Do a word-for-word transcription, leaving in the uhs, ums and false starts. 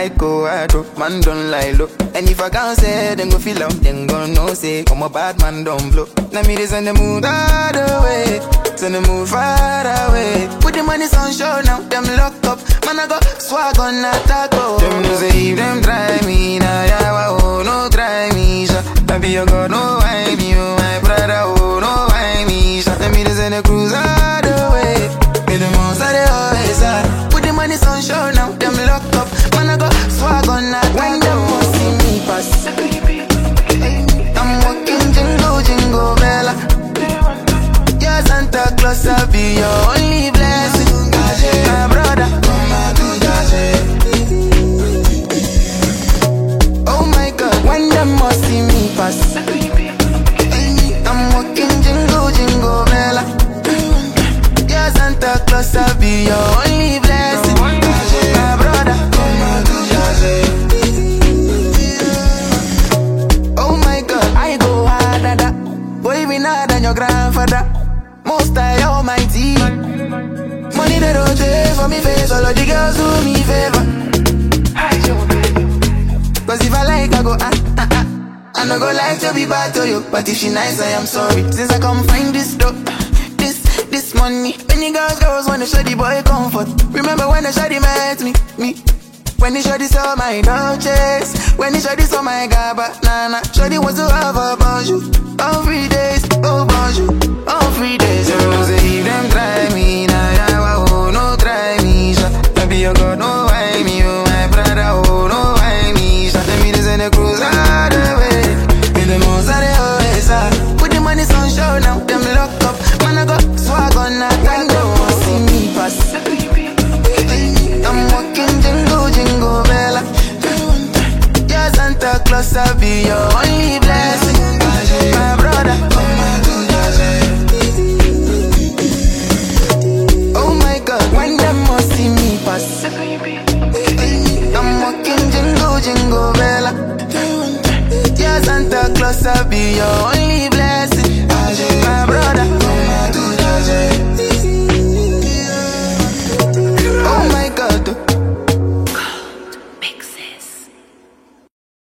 like go hard, oh, man don't lie low. And if I can't say, then go feel out, then go no say. I'm a bad man, don't blow. Now me this on the mood all the way, send the move far away. Put the money on show now, them lock up. Man I go swag on attack, oh. Them no say if them try me, nah yeah, oh, no try me, sha. Baby you got no why me, oh my brother, oh, no why me, sha. Let me this in the cruise all the way, with the most of the always are. Put the money on show now, them lock up. Man I go swag on attack, when them must see me pass. I'm walking jingle jingle bella. Your Santa Claus I'll be your only blessing, my brother. Oh my God, when them must see me pass. I'm walking jingle jingle bella. Your Santa Claus I'll be your only blessing, my brother. Oh my God, I go harder, that boy we not than your grandfather. Most I almighty. Money they don't take for me face. All of the girls do me favor. Cause if I like I go ah ah ah. I no go like to be bad to you, but if she nice I am sorry. Since I come find this dope, this, this money. Many girls, girls wanna show the boy comfort. Remember when the shawty met me, me. When the shawty saw my Dolces, when the shawty saw my Gabba, nana. Shawty was to have a bonjour. All three days, oh bonjour. All three days, you know say if them try me, nah yeah, oh no try me, sha. Baby you got no why me, oh my brother, oh no why me, sha. Let me this in the cruise all the way, with the most of the always are. Put the money on show now, them lock up. Man I go swag on that, when they won't see me pass. I'm walking jingle jingle bella. Your Santa Claus I'll be your only blessing, my brother. Oh my God, when them must see me pass. I'm walking jingle jingle bella. Your Santa Claus I'll be your only